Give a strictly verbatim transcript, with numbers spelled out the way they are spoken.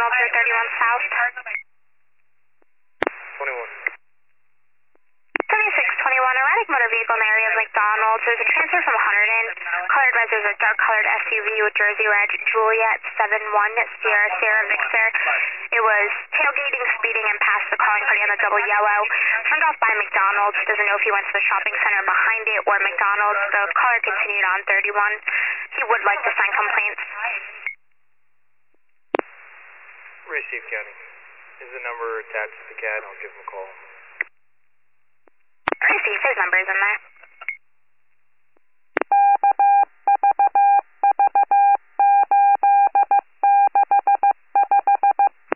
Alter thirty-one South. twenty-one. seventy-six twenty-one, erratic motor vehicle in the area of McDonald's. There's a transfer from Hunterdon. Colored red, there's a dark colored S U V with Jersey Reg Juliet seven one Sierra Sierra Victor. It was tailgating, speeding, and passed the calling party on the double yellow. Turned off by McDonald's. Doesn't know if he went to the shopping center behind it or McDonald's. The caller continued on thirty-one. He would like to sign complaints. Receive County. Is the number attached to the C A D? I'll give him a call. Receive, his number is in there.